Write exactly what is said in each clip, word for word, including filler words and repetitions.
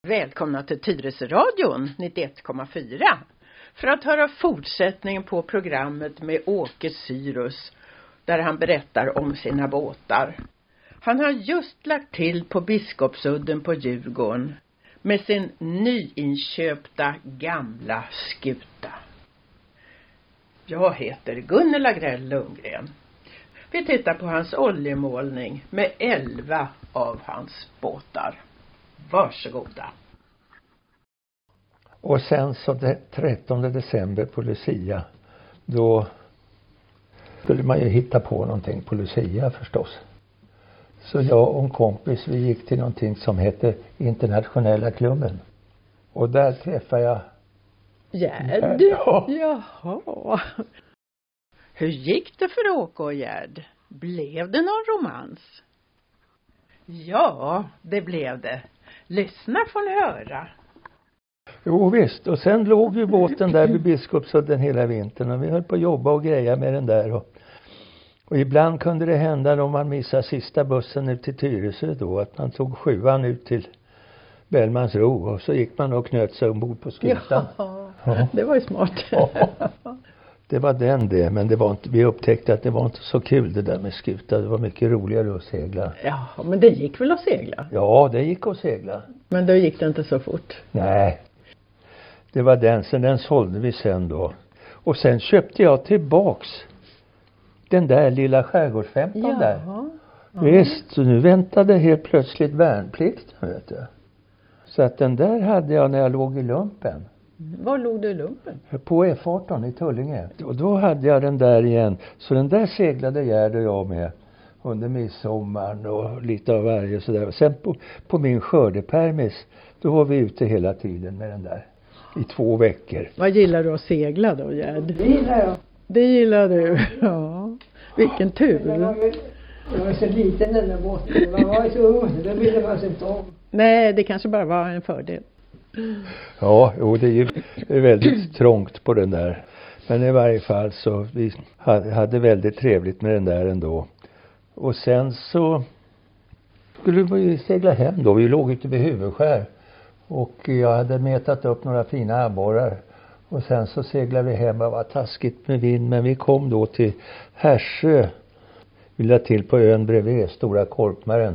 Välkomna till Tyresöradion nittioett komma fyra för att höra fortsättningen på programmet med Åke Syrus där han berättar om sina båtar. Han har just lagt till på Biskopsudden på Djurgården med sin nyinköpta gamla skuta. Jag heter Gunilla Grell Lundgren. Vi tittar på hans oljemålning med elva av hans båtar. Varsågoda. Och sen så det trettonde december på Lucia, då skulle man ju hitta på någonting på Lucia förstås. Så jag och en kompis, vi gick till någonting som heter Internationella klubben. Och där träffade jag Gerd? Ja. Jaha. Hur gick det för Åke och Gerd? Blev det någon romans? Ja, det blev det. Lyssna får ni höra. Jo visst, och sen låg ju båten där vid Biskopsudden hela vintern och vi höll på att jobba och greja med den där. Och, och ibland kunde det hända om man missade sista bussen ut till Tyresö då, att man tog sjuan ut till Bellmans ro och så gick man och knöt sig ombord på skutan. Ja, ja, det var ju smart. Ja, det var den det, men det var inte, vi upptäckte att det var inte så kul det där med skuta. Det var mycket roligare att segla. Ja, men det gick väl att segla? Ja, det gick att segla. Men då gick det inte så fort. Nej. Det var den, sen den sålde vi sen då. Och sen köpte jag tillbaks den där lilla skärgårdsfemton ja, där. Ja. Visst, så nu väntade helt plötsligt värnplikt, vet du. Så att den där hade jag när jag låg i lumpen. Var låg du i lumpen? På F arton i Tullinge. Och då hade jag den där igen. Så den där seglade Gerd och jag med under midsommaren och lite av varje och sådär. Sen på, på min skördepermis, då var vi ute hela tiden med den där. I två veckor. Vad gillar du att segla då, Gerd? Det gillar jag. Det gillar du, ja. Vilken tur. Jag var, jag var så liten den där båten. Man var så ung, då ville man sig inte om. Nej, det kanske bara var en fördel. Ja, jo, det är ju väldigt trångt på den där. Men i varje fall så vi hade väldigt trevligt med den där ändå. Och sen så skulle vi segla hem då. Vi låg ute vid Huvudskär. Och jag hade metat upp några fina abborrar. Och sen så seglade vi hem. Det var taskigt med vind. Men vi kom då till Härsö. Vi lade till på ön bredvid, Stora Korpmaren.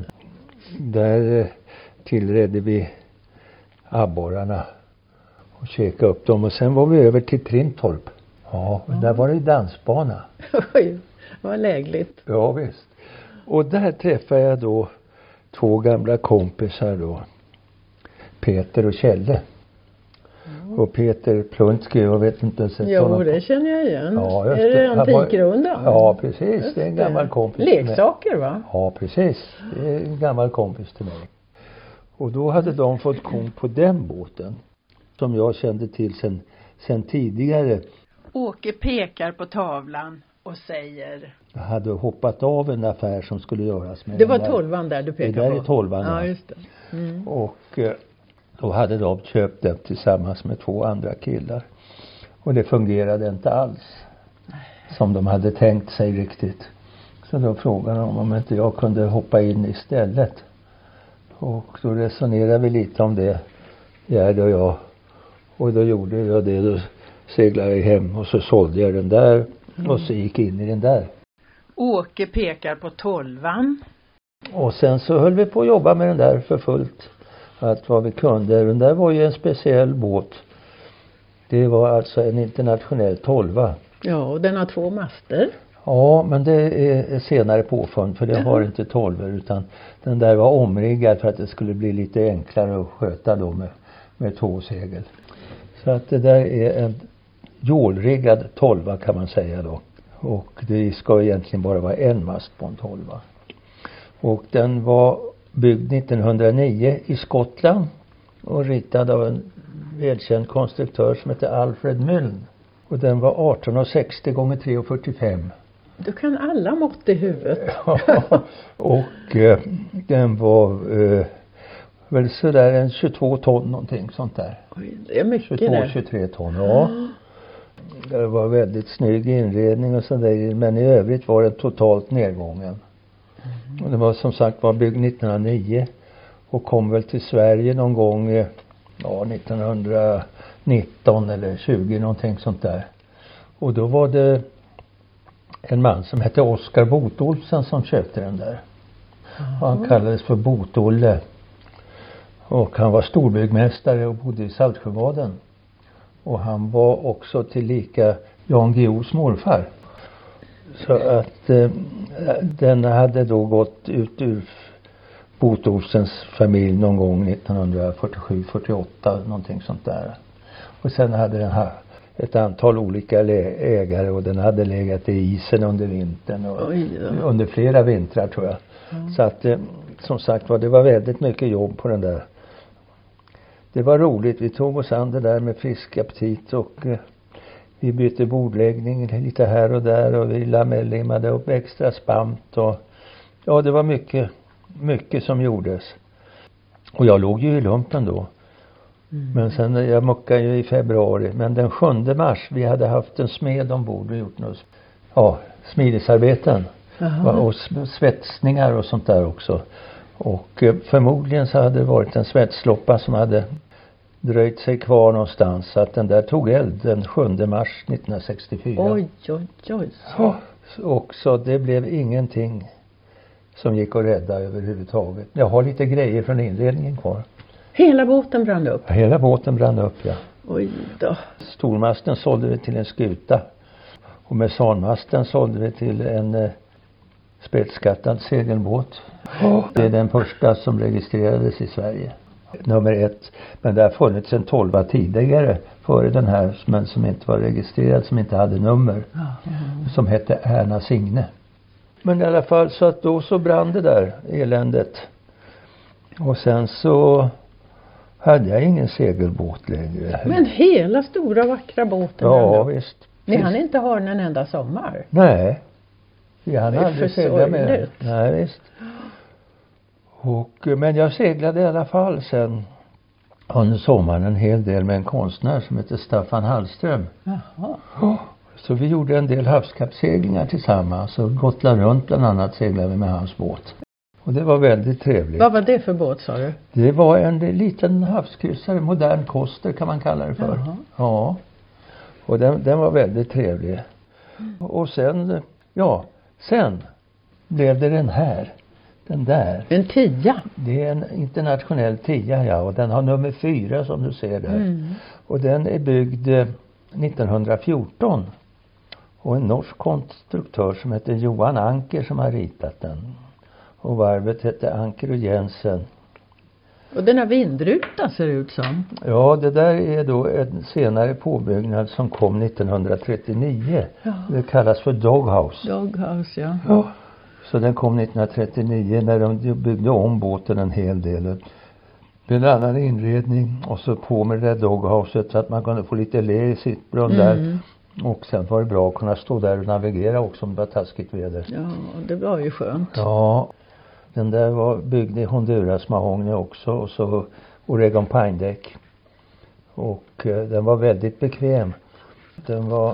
Där tillredde vi abborrarna. Och käka upp dem. Och sen var vi över till Trintorp. Ja, och där var det dansbana. Oj, vad lägligt. Ja, visst. Och där träffade jag då två gamla kompisar då. Peter och Kjelle. Mm. Och Peter Plunski, jag vet inte. Jo, honom. Det känner jag igen. Ja, just är det Antikrundan? Ja, precis. Just det är en gammal det. kompis. Leksaker, va? Ja, precis. Det är en gammal kompis till mig. Och då hade de fått kom på den båten. Som jag kände till sen, sen tidigare. Åke pekar på tavlan och säger... Jag hade hoppat av en affär som skulle göras med det var där. Tolvan där du pekade på. Det där är tolvan. Ja, just det. Mm. Och då hade de köpt den tillsammans med två andra killar. Och det fungerade inte alls som de hade tänkt sig riktigt. Så då frågade de om inte jag kunde hoppa in istället. Och då resonerade vi lite om det, Gerd och jag. Och då gjorde jag det. Då seglade jag hem och så sålde jag den där. Mm. Och så gick in i den där. Åke pekar på tolvan. Och sen så höll vi på att jobba med den där för fullt. Allt vad vi kunde. Den där var ju en speciell båt. Det var alltså en internationell tolva. Ja, och den har två master. Ja, men det är senare påfund. För det har inte tolvor. Utan den där var omriggad för att det skulle bli lite enklare att sköta då med, med två segel. Så att det där är en jålriggad tolva kan man säga då. Och det ska egentligen bara vara en mast på en tolva. Och den var byggd nittonhundranio i Skottland. Och ritad av en välkänd konstruktör som heter Alfred Milne. Och den var arton sextio gånger tre fyrtiofem. Du kan alla mått i huvudet. Ja, och eh, den var eh, väl sådär en tjugotvå ton någonting sånt där. Oj, det är mycket tjugotvå till tjugotre ton, ja. Mm. Det var väldigt snygg inredning och sådär. Men i övrigt var det totalt nedgången. Mm. Och det var som sagt var byggd nittonhundranio. och kom väl till Sverige någon gång eh, ja, nittonhundranitton eller tjugo någonting sånt där. Och då var det en man som hette Oskar Botolfsen som köpte den där. Mm. Och han kallades för Botolle. Och han var storbyggmästare och bodde i Saltsjöbaden. Och han var också tillika Jan Guillous morfar. Så att eh, den hade då gått ut ur Botolfsens familj någon gång nittonhundrafyrtiosju fyrtioåtta någonting sånt där. Och sen hade den här ett antal olika ägare och den hade legat i isen under vintern och under flera vintrar tror jag. Mm. Så att eh, som sagt var, det var väldigt mycket jobb på den där. Det var roligt, vi tog oss an det där med frisk aptit och eh, vi bytte bordläggning lite här och där och vi lamellimmade upp extra spant och ja, det var mycket mycket som gjordes. Och jag låg ju i lumpen då. Mm. Men sen, jag muckade ju i februari. Men den sjunde mars, vi hade haft en smed ombord och gjort något, ja, smidesarbeten. Aha. Och svetsningar och sånt där också. Och eh, förmodligen så hade det varit en svetsloppa som hade dröjt sig kvar någonstans. Så att den där tog eld den sjunde mars nittonhundrasextiofyra. Oj, oj, oj. Ja, och så det blev ingenting som gick att rädda överhuvudtaget. Jag har lite grejer från inredningen kvar. Hela båten brann upp? Hela båten brann upp, ja. Oj då. Stormasten sålde vi till en skuta. Och mesanmasten sålde vi till en eh, spetsskattad segelbåt. Oh. Det är den första som registrerades i Sverige. Nummer ett. Men det har funnits en tolva tidigare före den här, men som inte var registrerad, som inte hade nummer. Mm. Som hette Erna Signe. Men i alla fall så att då så brann det där eländet. Och sen så hade jag ingen segelbåt längre. Men hela stora vackra båten? Ja, visst. Ni hann inte ha den en enda sommar? Nej. Vi hann aldrig segla med den. Nej, visst. Och, men jag seglade i alla fall sen under sommaren en hel del med en konstnär som heter Staffan Hallström. Jaha. Oh, så vi gjorde en del havskappseglingar tillsammans. Och Gotland runt bland annat seglade vi med hans båt. Och det var väldigt trevligt. Vad var det för båt, sa du? Det var en liten havskryssare, modern koster kan man kalla det för. Jaha. Ja. Och den, den var väldigt trevlig. Mm. Och sen, ja, sen blev det den här. Den där. En tia? Det är en internationell tia, ja. Och den har nummer fyra som du ser där. Mm. Och den är byggd nittonhundrafjorton. Och en norsk konstruktör som heter Johan Anker som har ritat den. Och varvet hette Anker och Jensen. Och den här vindrutan ser ut som? Ja, det där är då en senare påbyggnad som kom nittonhundratrettionio. Ja. Det kallas för Doghouse. Doghouse, ja. Ja. Så den kom nittonhundratrettionio när de byggde om båten en hel del. Med en annan inredning och så på med det där Doghouset så att man kunde få lite le i sitt brunn mm. där. Och sen var det bra att kunna stå där och navigera också om det var taskigt väder. Ja, det var ju skönt. Ja, den där var byggd i Honduras mahogny också och så Oregon Pine Deck. Och eh, den var väldigt bekväm. Den var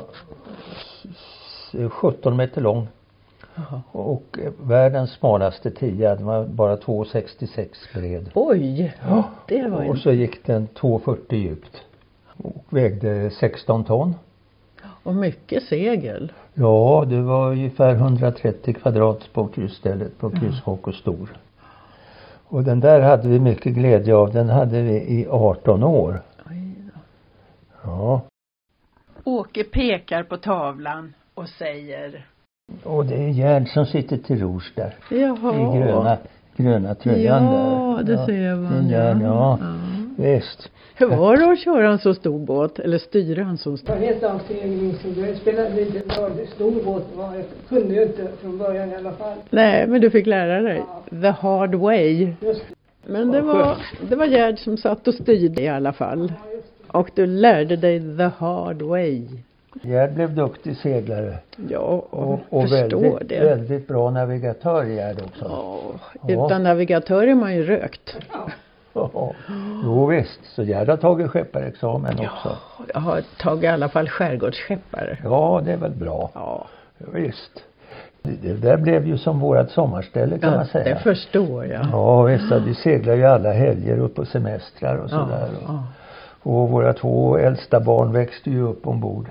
sjutton meter lång. Aha. Och eh, världens smalaste tia, den var bara två komma sextiosex bred. Oj, ja. Det var ju... Och så gick den två komma fyrtio djupt. Och vägde sexton ton. Och mycket segel. Ja, det var ungefär hundratrettio kvadrat på kryssstället på krysshock och stor. Och den där hade vi mycket glädje av. Den hade vi i arton år. Oj då. Ja. Åke pekar på tavlan och säger... Och det är Gerd som sitter till rors där. Jaha. I gröna, gröna tröjan ja, där. Ja, det ser man. Gerd, ja. ja. Visst. Hur var det att köra en så stor båt? Eller styra en så stor? Jag vet avstegning så det spelade inte bra. Stor båt var, jag kunde ju inte från början i alla fall. Nej, men du fick lära dig. Ja. The hard way. Just det. Men det var, det var Gerd som satt och styrde i alla fall. Ja, just det. Och du lärde dig the hard way. Gerd blev duktig seglare. Ja, och, och förstår väldigt, det. väldigt bra navigatör Gerd också. Ja, utan ja. navigatör är man ju rökt. Ja. Ja. Jo visst, så Gerd har tagit skepparexamen ja, också. Jag har tagit i alla fall skärgårdsskeppare. Ja, det är väl bra. Ja. Visst. Det där blev ju som vårat sommarställe kan Ja, man säga. det förstår jag. Ja, visst, vi seglar ju alla helger upp på semestrar och sådär. Ja, ja. Och våra två äldsta barn växte ju upp ombord.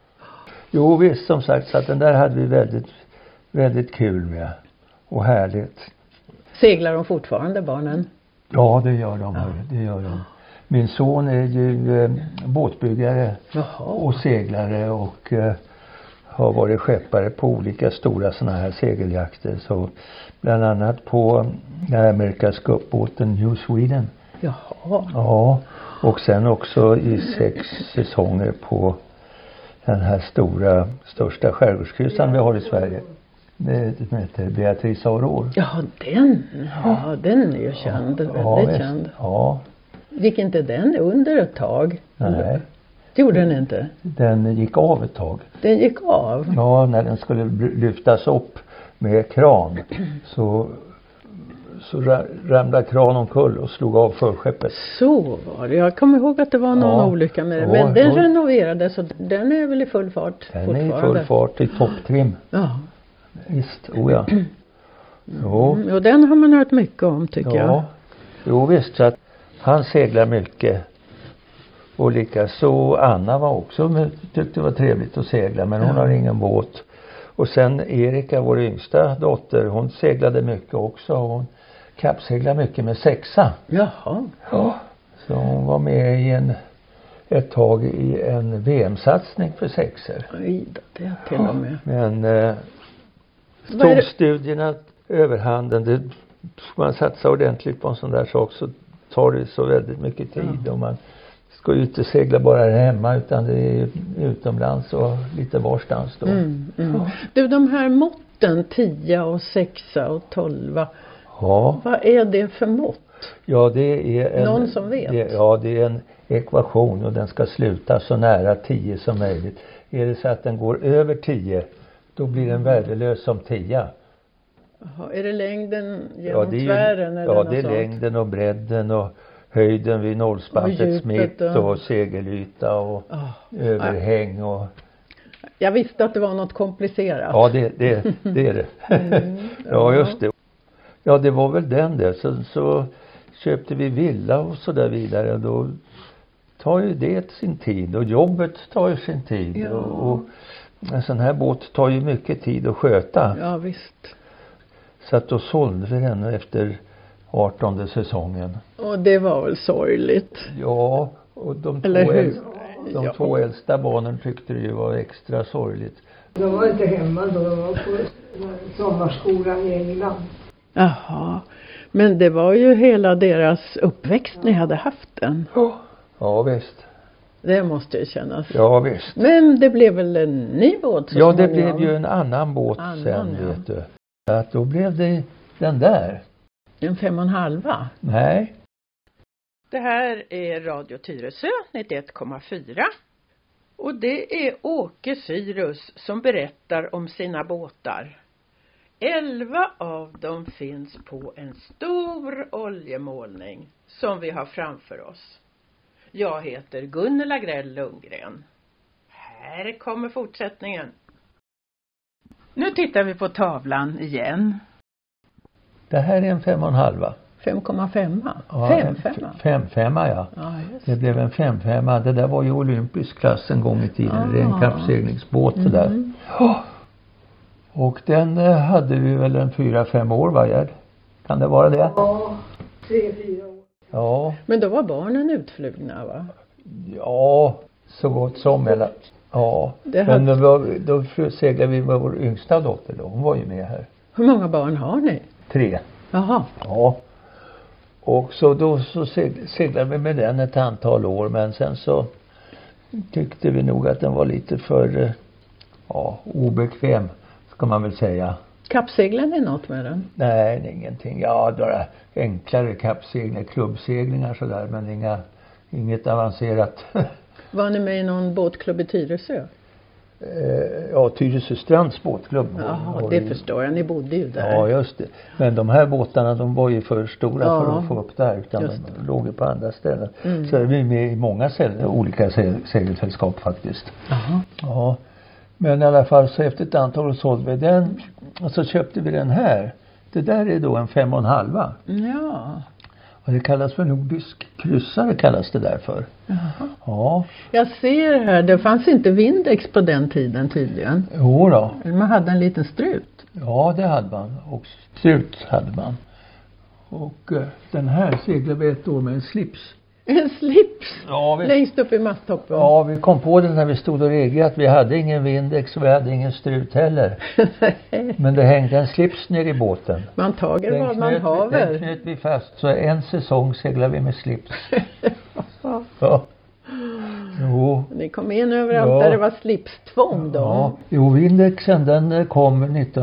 Jo visst, som sagt, så att den där hade vi väldigt, väldigt kul med. Och härligt. Seglar de fortfarande, barnen? Ja, det gör de. Ja. Det gör de. Min son är ju eh, båtbyggare Jaha. och seglare och eh, har varit skeppare på olika stora såna här segeljakter. Så bland annat på den amerikanska kuppbåten New Sweden. Jaha. Ja, och sen också i sex säsonger på den här stora, största skärgårdskryssaren vi har i Sverige. Den heter Beatrice Aurore. Ja, den. Ja, den är ju känd. Väldigt Ja, visst. känd. Ja, Gick inte den under ett tag? nej. Gjorde den inte? Den gick av ett tag. Den gick av? Ja, när den skulle lyftas upp med kran så, så ra- ramlade kran omkull och slog av förskeppet. Så var det. Jag kommer ihåg att det var någon Ja. olycka med den. Ja, Men den ja. renoverades så den är väl i full fart Den fortfarande? är i full fart i topptrim. Ja. Visst, oh ja. Jo. Mm, och den har man hört mycket om tycker Ja. jag. Jo visst, så att han seglar mycket. Och likaså Anna var också, tyckte det var trevligt att segla, men hon Ja. har ingen båt. Och sen Erika, vår yngsta dotter, hon seglade mycket också. Hon kappseglade mycket med sexa. Jaha. Ja. Så hon var med i en, ett tag i en V M-satsning för sexer. Oj, det till och med. Men eh, Vad är tog det- studierna överhanden. Det, ska man satsa ordentligt på en sån där sak så tar det så väldigt mycket tid. Ja. Och man ska ju inte segla bara här hemma utan det är utomlands och lite varstans då. Mm, mm. Du, de här måtten, tia och sexa och tolva. Ja, Vad är det för mått? ja det är en, Någon som vet? Det, ja, det är en ekvation och den ska sluta så nära tio som möjligt. Är det så att den går över tio, då blir den värdelös som tia. Jaha, är det längden genom det är ju- tvären eller Ja, något det är sånt? längden och bredden och höjden vid Och nollspantets djupet mitt och- och segelyta och Ja. överhäng och Jag visste att det var något komplicerat. ja det, det, det är det. Mm, Ja just det. Ja det var väl den där. Så, så köpte vi villa och så där vidare. Då tar ju det sin tid och jobbet tar ju sin tid. Ja. Och, och en sån här båt tar ju mycket tid att sköta. Ja, visst. Så att då sålde vi den efter artonde säsongen. Och det var väl sorgligt. Ja, och de två, Eller hur? äldsta, de Ja. två äldsta barnen tyckte det ju var extra sorgligt. De var inte hemma då, de var på sommarskolan i England. Jaha. Men det var ju hela deras uppväxt ni hade haft den. Ja visst. Det måste ju kännas. Ja visst. Men det blev väl en ny båt så Ja det småningom? blev ju en annan båt Annan, sen ja. vet du. Att då blev det den där. En fem och en halva. Nej. Det här är Radio Tyresö nittioett komma fyra. Och det är Åke Syrus som berättar om sina båtar. Elva av dem finns på en stor oljemålning som vi har framför oss. Jag heter Gunilla Grell Lundgren. Här kommer fortsättningen. Nu tittar vi på tavlan igen. Det här är en fem och en halva. fem komma fem. Ja, fem en femma. f- Fem femma ja. Ja, just. Det blev en fem femma. Det där var ju olympisk klass en gång i tiden. Det är en Ah. kappseglingsbåt det där. Mm. Ja. Och den eh, hade vi väl en fyra, fem år va Gerd? Kan det vara det? Ja, tre, fyra år. Ja. Men då var barnen utflugna va? Ja, så gott som eller. Ja. Det Men hade- då, då seglade vi med vår yngsta dotter då. Hon var ju med här. Hur många barn har ni? Tre. Jaha. Ja. Och så då så seg- seglade vi med den ett antal år. Men sen så tyckte vi nog att den var lite för eh, ja, obekväm. Ska man väl säga. Kappseglar ni något med den? Nej, det är ingenting. Ja, några enklare kappseglingar, klubbseglingar sådär. Men inga, inget avancerat. Var ni med i någon båtklubb i Tyresö? Eh, ja, Tyresö Strands båtklubb. Jaha, var det ju- förstår jag. Ni bodde ju där. Ja, just det. Men de här båtarna, de var ju för stora Ja, för att få upp där. Utan just de låg ju på andra ställen. Mm. Så är vi med i många sel- olika se- segelsällskap faktiskt. Jaha. Ja. Men i alla fall så efter ett antal år sålde vi den. Och så köpte vi den här. Det där är då en fem och en halva. Ja. Och det kallas för nordisk kryssare, kallas det därför. Jaha. Ja. Jag ser här, det fanns inte Windex på den tiden tydligen. Jo då. Man hade en liten strut. Ja, det hade man. Och strut hade man. Och eh, den här seglade vi ett år med en slips. En slips? Ja, vi... Längst upp i masttoppen. Ja, vi kom på det när vi stod och reggade att vi hade ingen Windex och vi hade ingen strut heller. Men det hängde en slips ner i båten. Man tager Den vad man knöt- haver. Den knöt vi fast. Så en säsong seglade vi med slips. Ja. Jo. Ni kom in överallt Ja. där det var slipstvång då. Ja. Jo, Windexen den kom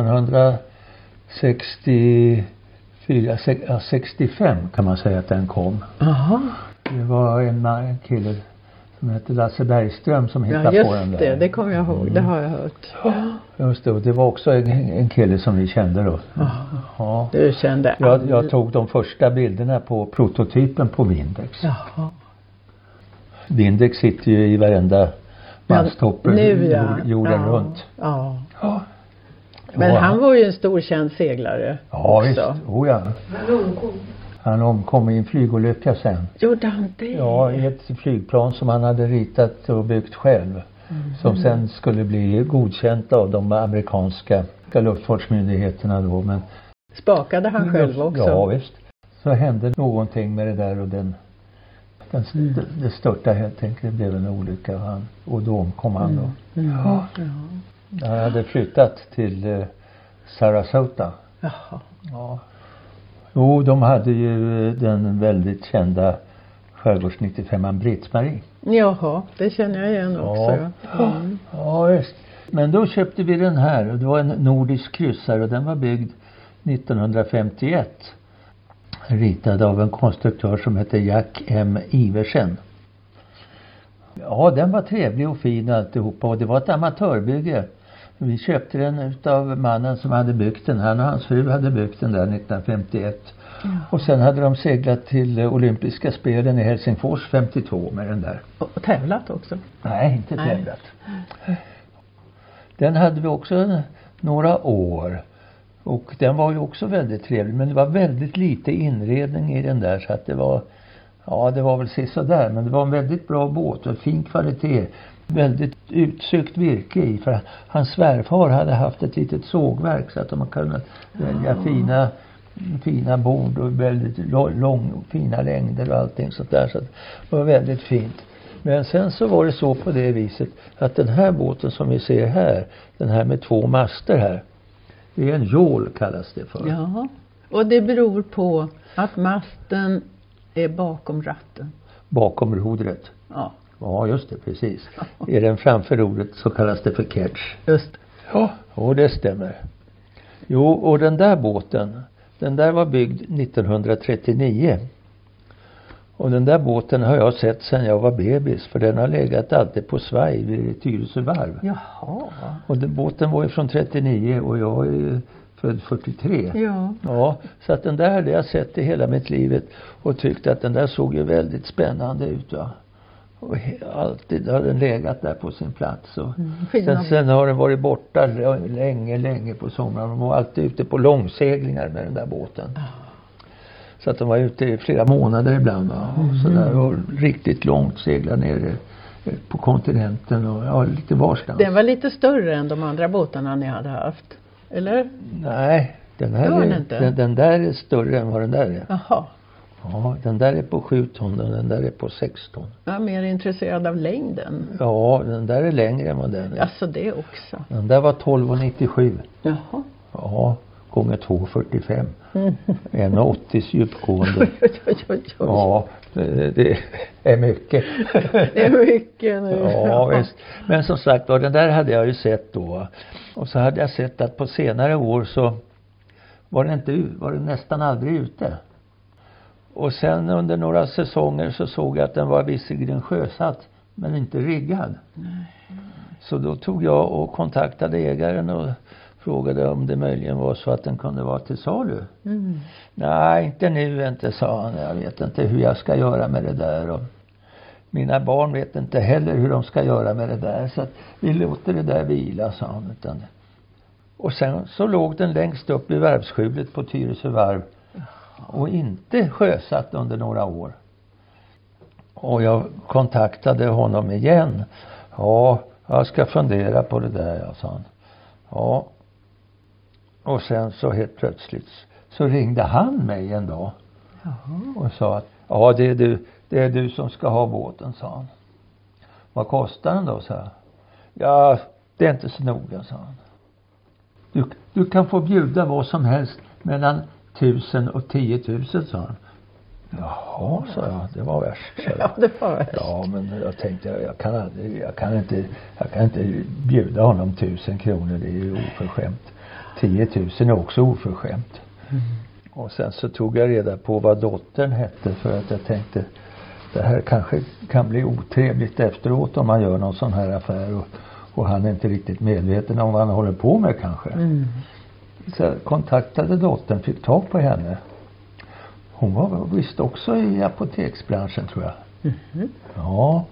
nittonhundrasextiofyra, sex- ja, sextiofem kan man säga att den kom. Jaha. Det var en, en kille som hette Lasse Bergström som hittade Ja, på den just där. det. Det kommer jag ihåg. Mm. Det har jag hört. Just det, och det var också en, en kille som vi kände då. Ja. Ja. Du kände Jag, all- jag tog de första bilderna på prototypen på Windex. Jaha. Windex sitter ju i varenda masttopp Nu ja. jord, jorden ja. runt. Ja. Ja. Men Ja, han var ju en stor känd seglare Ja, också. visst. Oh, ja. Han omkom. Han omkom i en flygolycka sen. Gjorde han det? Ja, i ett flygplan som han hade ritat och byggt själv. Mm. Som sen skulle bli godkänt av de amerikanska luftfartsmyndigheterna då. Men Spakade han själv också? Ja, visst. Så hände någonting med det där och den, den Mm. det, det störtade helt enkelt. Det blev en olycka och, han, och då omkom han då. Mm. Ja. Ja. Han hade flyttat till eh, Sarasota. Jaha. Ja. Jo, de hade ju den väldigt kända skärgårds nittiofem Britt-Marie. Jaha, det känner jag igen också. Ja. Mm. Ja, visst. Men då köpte vi den här och det var en nordisk kryssare och den var byggd nittonhundrafemtioett. Ritad av en konstruktör som heter Jack M. Iversen. Ja, den var trevlig och fin alltihopa och det var ett amatörbygge. Vi köpte den utav mannen som hade byggt den. Han och hans fru hade byggt den där nittonhundrafemtioett. Ja. Och sen hade de seglat till olympiska spelen i Helsingfors femtiotvå med den där. Och tävlat också. Nej, inte Nej. tävlat. Den hade vi också några år. Och den var ju också väldigt trevlig. Men det var väldigt lite inredning i den där. Så att det var, ja det var väl sådär. Men det var en väldigt bra båt och fin kvalitet. Väldigt utsökt virke i. För hans svärfar hade haft ett litet sågverk. Så att de kunde välja fina, fina bord och väldigt lång, fina längder och allting sånt där. Så att det var väldigt fint. Men sen så var det så på det viset att den här båten som vi ser här, den här med två master här, det är en jål kallas det för. Ja. Och det beror på att masten är bakom ratten. Bakom rodret. Ja, Ja, just det, precis. Är den framför rodret så kallas det för ketch. just det. Ja, och det stämmer. Jo, och den där båten, den där var byggd nittonhundratrettionio. Och den där båten har jag sett sedan jag var bebis. För den har legat alltid på svaj vid Tyresö varv. Jaha. Och den båten var ju från trettionio och jag är ju född fyrtiotre. Ja. Ja, så att den där hade jag sett i hela mitt livet. Och tyckte att den där såg ju väldigt spännande ut va. Och he- alltid har den legat där på sin plats. Och Mm, fina. sen, sen har den varit borta l- länge, länge på sommaren. De var alltid ute på långseglingar med den där båten. Så att de var ute i flera månader ibland va? Och sådär, och riktigt långt segla ner eh, på kontinenten och ja, lite varstans. Den var lite större än de andra båtarna ni hade haft. Eller? Nej, den här Det var den är, inte. den, den där är större än vad den där är. Jaha. Ja, den där är på sju ton och den där är på sex ton. Jag är mer intresserad av längden. Ja, den där är längre än vad den är. Alltså det också. Den där var tolv komma nittiosju. Jaha. Ja, gånger två komma fyrtiofem. Mm. en komma åttio djupgående. Oj, oj, oj, oj. Ja, det, det är mycket. Det är mycket nu. Ja, visst. Men som sagt var, den där hade jag ju sett då. Och så hade jag sett att på senare år så var det, inte, u- var det nästan aldrig ute. Och sen under några säsonger så såg jag att den var visserligen sjösatt men inte riggad. Så då tog jag och kontaktade ägaren och frågade om det möjligen var så att den kunde vara till salu. Mm. Nej, inte nu inte, sa han. Jag vet inte hur jag ska göra med det där. Och mina barn vet inte heller hur de ska göra med det där. Så att vi låter det där vila, sa han. Utan Och sen så låg den längst upp i varvsskjulet på Tyresö varv. Och inte sjösatt under några år. Och jag kontaktade honom igen. Ja, jag ska fundera på det där, jag sa han. Ja. Och sen så helt plötsligt så ringde han mig en dag. Jaha. Och sa att ja, det är du, det är du som ska ha båten, sa han. Vad kostar den då, sa jag. Ja, det är inte så noga, sa han. Du, du kan få bjuda vad som helst mellan tusen och tiotusen, sa han. Jaha, sa jag, det var värst. Ja, det var värst. Ja, men jag tänkte, jag kan, aldrig, jag kan, inte, jag kan inte bjuda honom tusen kronor, det är ju oförskämt. Tiotusen är också oförskämt. Mm. Och sen så tog jag reda på vad dottern hette, för att jag tänkte, det här kanske kan bli otrevligt efteråt om man gör någon sån här affär och, och han är inte riktigt medveten om vad han håller på med kanske. Mm. Så jag kontaktade dottern, fick tag på henne. Hon var visst också i apoteksbranschen, tror jag. Mm-hmm. Ja.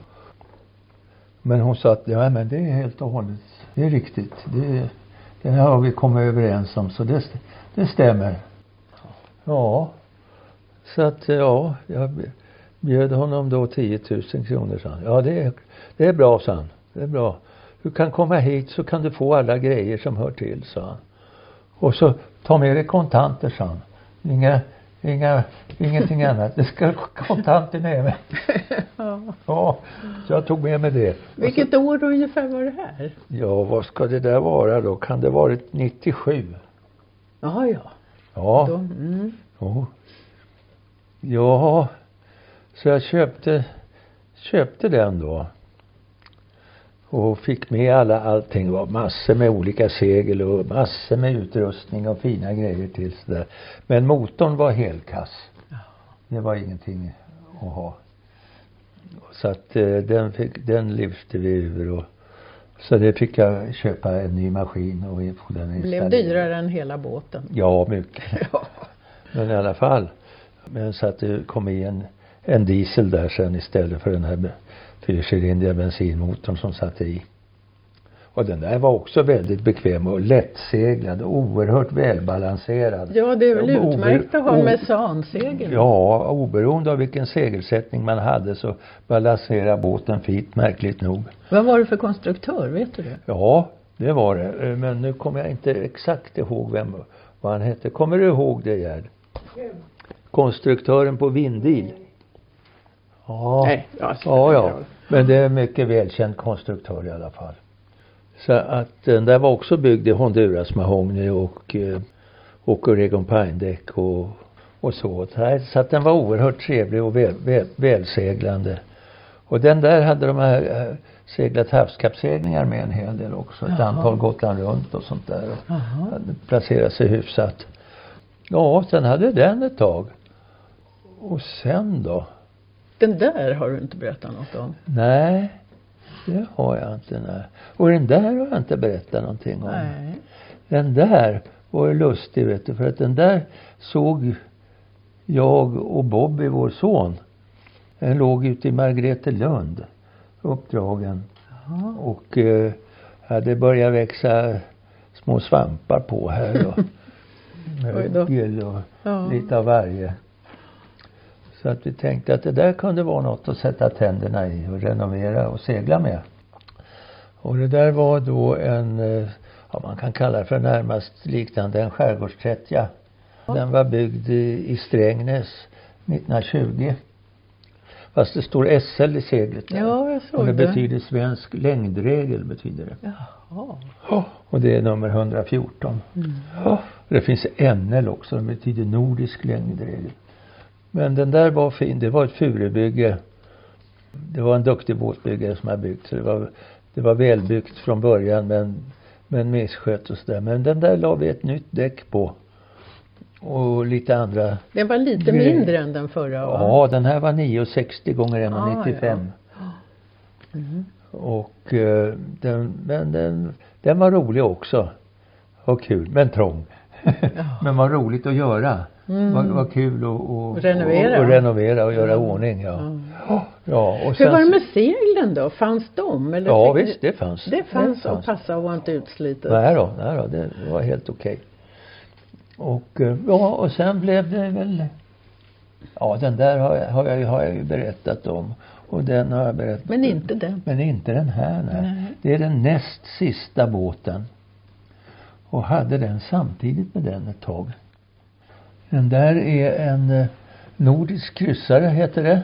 Men hon sa att ja, men det är helt och hållet, det är riktigt. Det, det här har vi kommit överens om, så det, det stämmer. Ja. Så att ja, jag bjöd honom då tiotusen kronor, sa han. Ja, det är, det är bra, sa han. Det är bra. Du kan komma hit så kan du få alla grejer som hör till, sa han. Och så ta med dig kontanter, sa han. Inga... Inga, ingenting annat. Det ska kontanter med mig. Ja. Ja, så jag tog med mig det. Vilket så, år ungefär var det här? Ja, vad ska det där vara då? Kan det varit nittiosju? Ja, ja. Ja. Då, mm. Ja. Ja, så jag köpte, köpte den då. Och fick med alla, allting. Det var massor med olika segel och massor med utrustning och fina grejer till sådär. Men motorn var helkass. Det var ingenting att ha. Så att eh, den, fick, den lyfte vi ur. Och, så det fick jag köpa en ny maskin och få den installerad. Blev dyrare än hela båten? Ja, mycket. Ja. Men i alla fall. Men så att det kom i en, en diesel där sen istället för den här fyrcylindriga bensinmotorn som satt i. Och den där var också väldigt bekväm och lättseglad och oerhört välbalanserad. Ja, det är väl utmärkt att ha en mesansegel. Ja, oberoende av vilken segelsättning man hade så balanserade båten fint, märkligt nog. Vad var det för konstruktör, vet du det? Ja, det var det. Men nu kommer jag inte exakt ihåg vem, vad han hette. Kommer du ihåg det, Gerd? Konstruktören på Vindil. Ja, Nej, ja, ja, ja. Men det är en mycket välkänd konstruktör i alla fall. Så att den där var också byggd i Honduras mahogny och eh, och Oregon pine-däck och, och så. Så att den var oerhört trevlig och väl, väl, välseglande. Och den där hade de här äh, seglat havskappseglingar med en hel del också. Ett Jaha. antal Gotland runt och sånt där. Och hade placerat sig hyfsat. Ja, sen hade den ett tag. Och sen då? Den där har du inte berättat något om. Nej, det har jag inte. Nej. Och den där har jag inte berättat någonting om. Nej. Den där var ju lustig, vet du. För att den där såg jag och Bobby, vår son. Den låg ute i Margretelund, uppdragen. Jaha. Och eh, hade börjat växa små svampar på här. Och, och, och ja. lite av varje. Så att vi tänkte att det där kunde vara något att sätta tänderna i och renovera och segla med. Och det där var då en, ja, man kan kalla det för närmast liknande en skärgårdsträttja. Den var byggd i, i Strängnäs nittonhundratjugo. Fast det står S L i seglet där. Ja, jag såg och det. det betyder svensk längdregel, betyder det. Jaha. Ja, och det är nummer hundrafjorton. Mm. Ja, det finns N L också, det betyder nordisk längdregel. Men den där var fin. Det var ett furubygge. Det var en duktig båtbyggare som har byggt. Så det var, det var välbyggt från början men, men misskött och sådär. Men den där la vi ett nytt däck på. Och lite andra. Den var lite grejer. Mindre än den förra, va? Ja, den här var nio sextio gånger en nittiofem. Ah, ja. Mm. Och uh, den, men den, den var rolig också. Och kul, men trång. Men var roligt att göra. Mm. Var, var kul och, och, renovera. och, och renovera och göra mm. ordning, ja. Mm. Ja, och hur sen, var det med seglen då? Fanns de? Eller ja, visst, det fanns. Det fanns, det fanns. Och passa och var inte utslitet. Nej då, nej då, det var helt okej. Och ja, och sen blev det väl, ja, den där har jag, har jag, har jag ju berättat om. Och den har jag berättat. Men inte den. Men inte den här, nej. nej. Det är den näst sista båten. Och hade den samtidigt med den ett tag. Den där är en nordisk kryssare, heter det.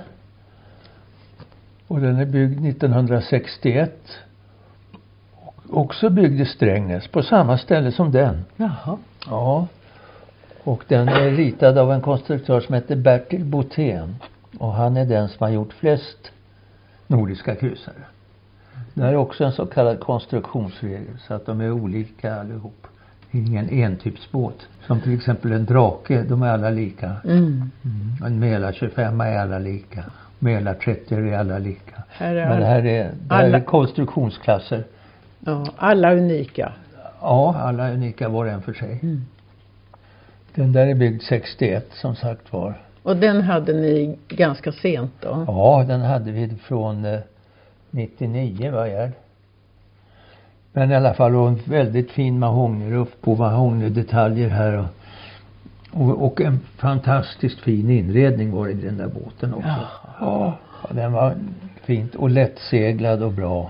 Och den är byggd nittonhundrasextioett. Och också byggd i Strängnäs, på samma ställe som den. Jaha. Ja. Och den är ritad av en konstruktör som heter Bertil Botén. Och han är den som har gjort flest nordiska kryssare. Det är också en så kallad konstruktionsregel, så att de är olika allihop. Ingen entypsbåt. Som till exempel en drake, de är alla lika. Mm. Mm. En Mela tjugofem är alla lika. Mela trettio är alla lika. Här är Men det här är, det här alla, är konstruktionsklasser. Ja, alla unika. Ja, alla unika var en för sig. Mm. Den där är byggd sextioett, som sagt var. Och den hade ni ganska sent då? Ja, den hade vi från eh, nittionio, var jag. Men i alla fall, och en väldigt fin mahognyruff på mahognydetaljer här. Och, och, och en fantastiskt fin inredning var i den där båten också. Ja, ja, den var fint och lättseglad och bra.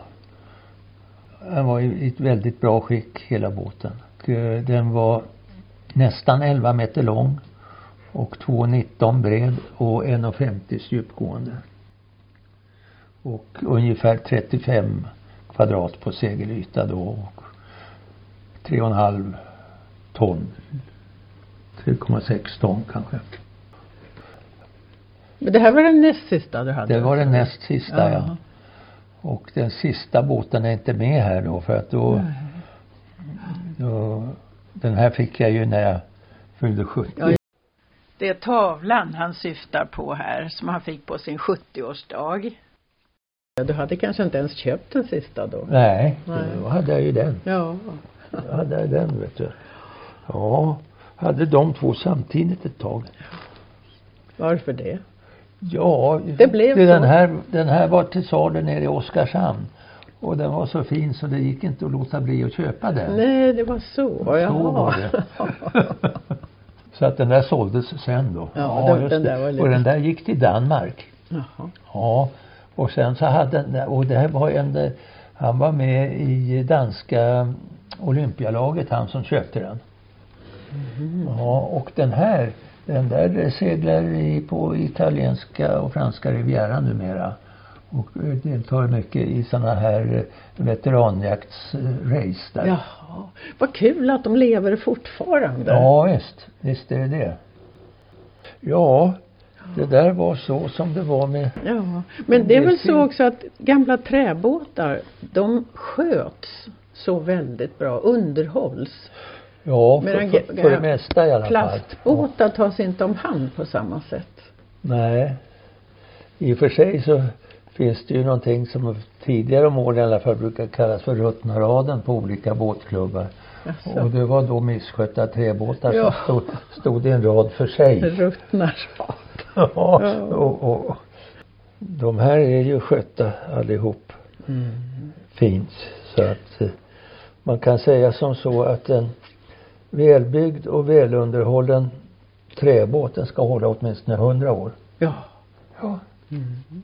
Den var i ett väldigt bra skick, hela båten. Och, eh, den var nästan elva meter lång. Och två nitton bred och en femtio djupgående. Och ungefär trettiofem kvadrat på segelyta då. Och tre och en halv ton. tre komma sex ton kanske. Men det här var den näst sista du hade? Det var den näst sista, ja. ja. Och den sista båten är inte med här då. För att då, då den här fick jag ju när jag fyllde sjuttio. Ja. Det är tavlan han syftar på här, som han fick på sin sjuttioårsdag. Du hade kanske inte ens köpt den sista då? Nej, Nej. Då hade jag ju den. Ja. Då hade jag den, vet du. Ja, hade de två samtidigt ett tag. Varför det? Ja, det blev det, så. Den här, den här var till salu nere i Oskarshamn. Och den var så fin så det gick inte att låta bli att köpa den. Nej, det var så. Så Jaha. var det. Så att den där såldes sen då. Ja, ja just den där var lite... Och den där gick till Danmark. Jaha. Ja, och sen så hade den, och det här var en, han var med i danska olympialaget, han som köpte den. Mm. Ja, och den här, den där seglar i, på italienska och franska rivieran numera. Och deltar mycket i såna här veteranjaktsrace där. Jaha, vad kul att de lever fortfarande. Ja, visst. Visst är det det. Ja, det där var så som det var med... Ja, men det är väl så också att gamla träbåtar, de sköts så väldigt bra, underhålls. Ja, för, för, för det mesta i alla fall. Plastbåtar tas inte om hand på samma sätt. Nej, i och för sig så finns det ju någonting som tidigare om åren i alla fall brukar kallas för ruttnaraden på olika båtklubbar. Jaså. Och det var då misskötta träbåtar ja. som stod, stod i en rad för sig. Ruttnarad. Ja, ja. Och, och de här är ju skötta allihop. Mm. Fint. Så att man kan säga som så att en välbyggd och välunderhållen träbåten ska hålla åtminstone hundra år. Ja. Ja. Mm.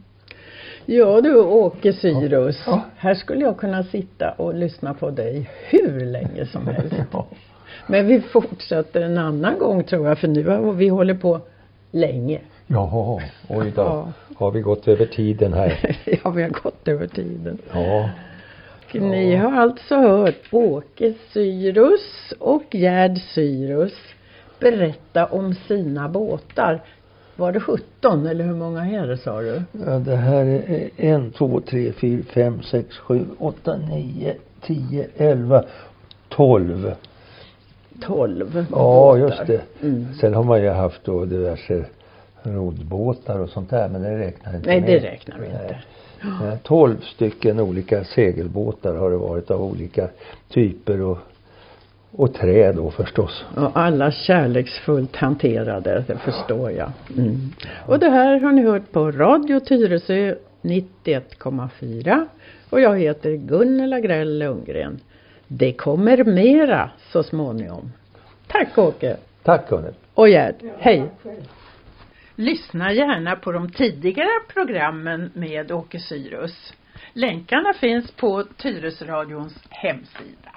Ja du Åke Syrus, ja. Ja. Här skulle jag kunna sitta och lyssna på dig hur länge som helst. Ja. Men vi fortsätter en annan gång tror jag, för nu har vi håller på länge. Jaha, oj då. Ja. Har vi gått över tiden här? Ja, vi har gått över tiden. Ja. Och ni har alltså hört Åke Syrus och Gerd Syrus berätta om sina båtar. Var det sjutton eller hur många är det, sa du? Ja, det här är en, två, tre, fyra, fem, sex, sju, åtta, nio, tio, elva, tolv. Tolv Ja, båtar. Just det. Mm. Sen har man ju haft då diverse rodbåtar och sånt där, men det räknar inte Nej, med. det räknar vi inte. Ja, tolv stycken olika segelbåtar har det varit av olika typer och, och trä då förstås. Och alla kärleksfullt hanterade, det förstår jag. Mm. Och det här har ni hört på Radio Tyresö nittioett komma fyra. Och jag heter Gunnela Grell Lundgren. Det kommer mera så småningom. Tack Åke. Tack Gunnel. Och Gerd, hej. Lyssna gärna på de tidigare programmen med Åke Syrus. Länkarna finns på Tyresöradions hemsida.